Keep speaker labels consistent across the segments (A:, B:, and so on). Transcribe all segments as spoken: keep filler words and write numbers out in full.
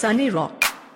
A: Sunny Rock.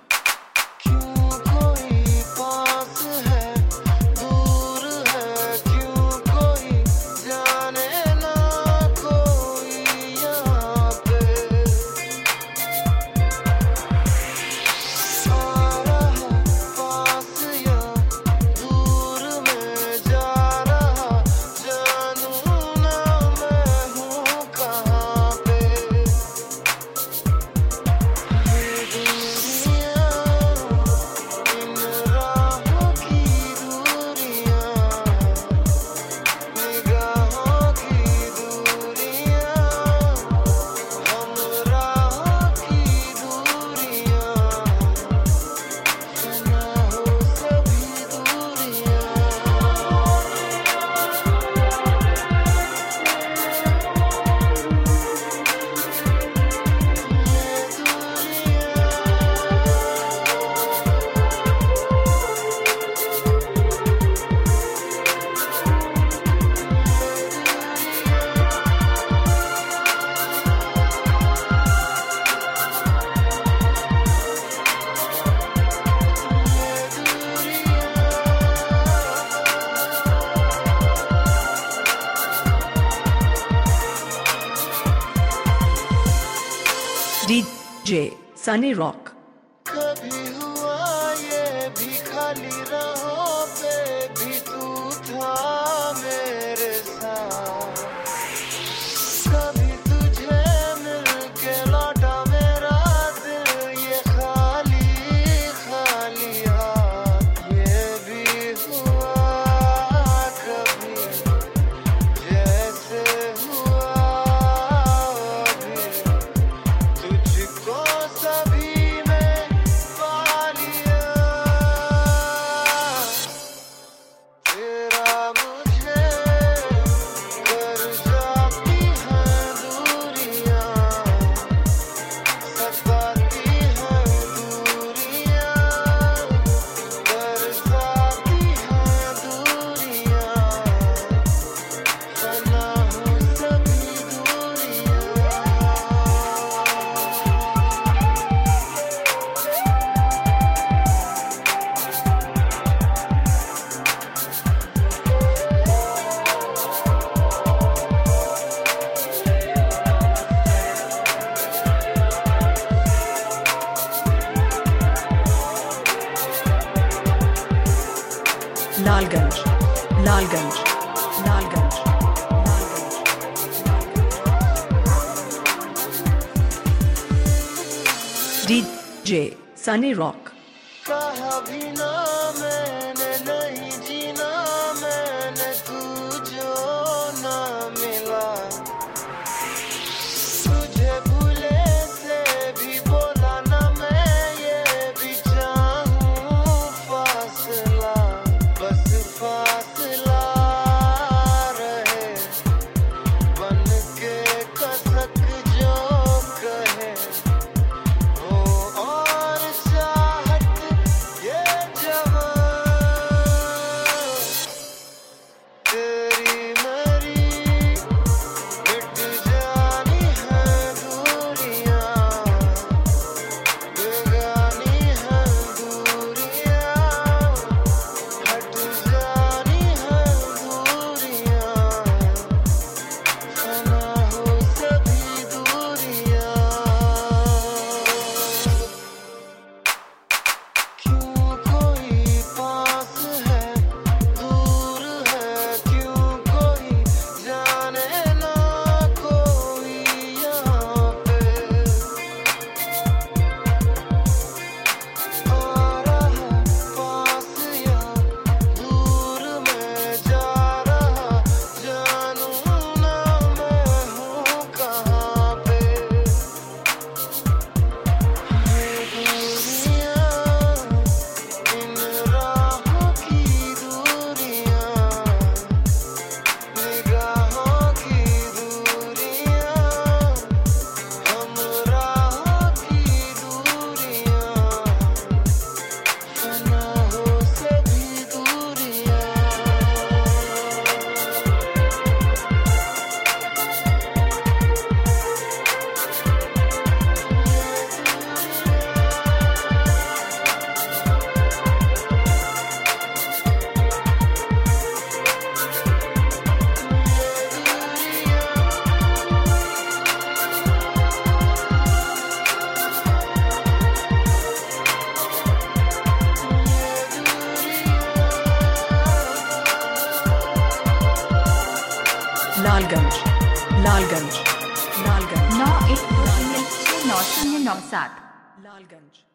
A: D J Sunny Rock.
B: कभी हुआ ये भी खाली राहों पे भी तू था मेरे साथ, कभी तुझे मिल के लौटा मेरा दिल ये खाली खाली हाथ, ये भी हुआ कभी जैसे हुआ अभी, तुझको सभी में पा लिया, तेरा मुझे कर जाती हैं दूरियां, सताती हैं दूरियां, बरसाती हैं दूरियां, फना हो सभी दूरियां।
A: Lalganj, Lalganj, Lalganj, Lalganj. D J Sunny Rock.
B: कहा भी ना मैंने नहीं जीना मैंने तू जो ना मिला, तुझे भूले से भी बोला ना मैं ये भी चाहूं फासला, बस फासला रहे बन के कसक जो कहे हो, और चाहत ये जवाब
A: लालगंज लालगंज लालगंज
C: नौ एक दो शून्य छः नौ शून्य नौ सात
A: लालगंज